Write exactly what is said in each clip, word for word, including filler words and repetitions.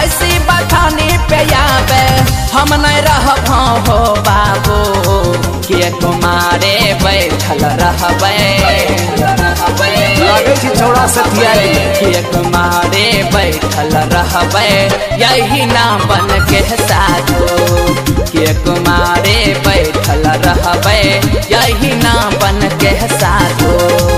भैंसी बथानी पे आवे हम नहीं रहब हो बाबू के कुमारे बैठल रहबे लागे छी छोड़ा सथियाई के कुमारे बैठल रहबे यही नाम बन के साधु के कुमारे बैठल रहबे यही नाम बन के साधु।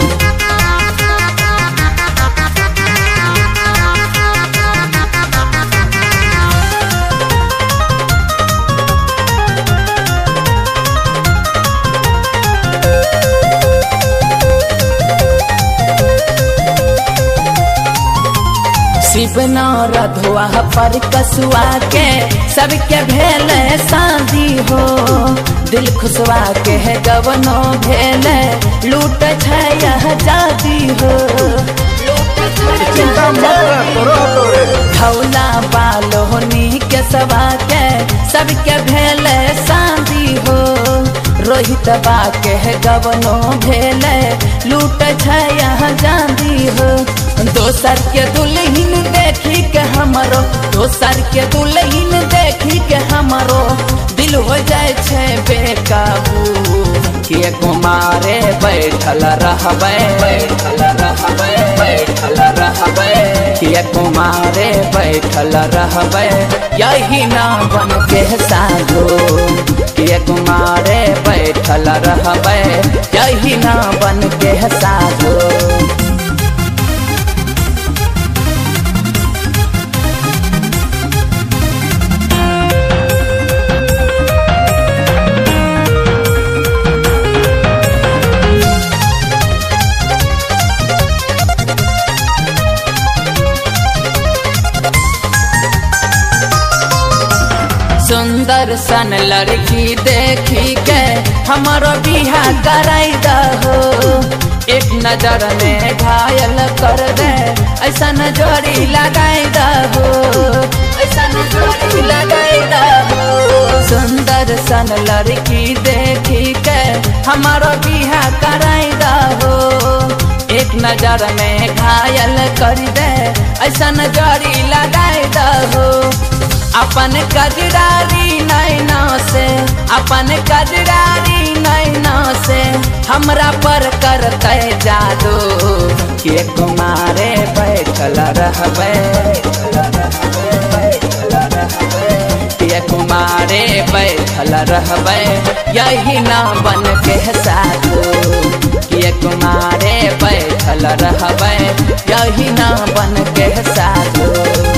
शिवना रधुआ पर कसुआ के सबके भेल शादी हो दिल खुशवा के है गवनो भेल लूट छाया जाती हो धौला बालोनी के सवा के सबके भेल शादी हो रोहित बा के है गवनो भेल लूट छाया जाती हो दोसर के दुल्हन देखी के हमरो दोसर के दुल्हन देखी के हमरो दिल हो जाए छे बेकाबू के कुमारे बैठल रहबे बैठल रहबे बैठल रहबे के कुमारे बैठल रहबे यही नाम बन के साधु के कुमारे बैठल रहबे यही नाम बन के साधु। सुंदर सन लड़की देखी के हमारो बिहा कराई दहो एक नजर में घायल कर दे ऐसा जोड़ी लगाई दहो ऐसा जोड़ी लगाई दहो सुंदर सन लड़की देखी के हमारो बिहा कराई दहो एक नजर में घायल कर दे ऐसा जोड़ी लगाई दहो अपन कजरारी नैना से अपन कजरारी नैना से हमरा पर करते जादू के कुमारे बैठल रहबे के कुमारे बैठल रहबे यही नाम बन के साधु के कुमारे बैठल रहबे यही नाम बन के साधु।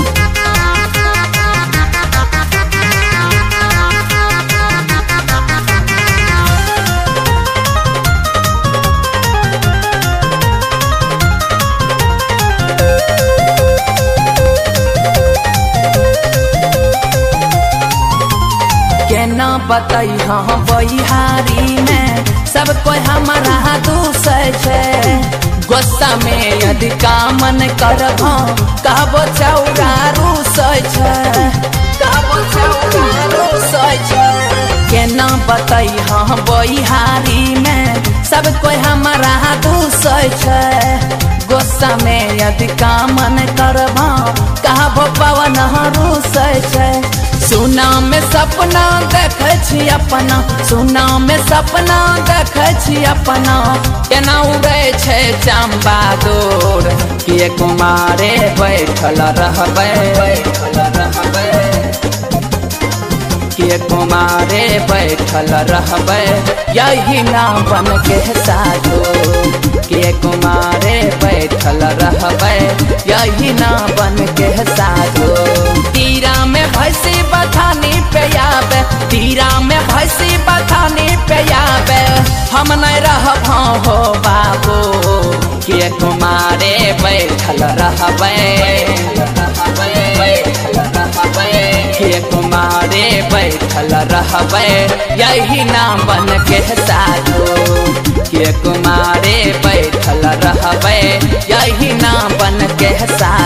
केना बताई हाँ बहिहारी में सब कोई हमारा दूसर छे गुस्सा में यदि कामन करब कहबो चौरा रूस छे कहबो चौरा रूस छे केना बताई हाँ बहिहारी में सब कोई हमारा दूसर छे गुस्सा में यदि कामन करब कहबो पवन रूस छे सुना में सपना देखे छी अपना सुना में सपना देखे छी अपना केना उड़े छे चंबा दूर के कुमारे बैठल रहबे बैठल रहबे के कुमारे बैठल रहबे यही नाम बन के साधु के कुमारे बैठल रहबे यही नाम बन के साधु। तीरा में भैंसी बथानी पे आवे तीरा में भैंसी बथानी पे आवे हम नहीं रहब हो बाबू के कुमारे बैठल रहबे के कुमारे बैठल रहबे यही नाम बन के साधु के कुमारे बैठल रहबे यही नाम बन के साधु।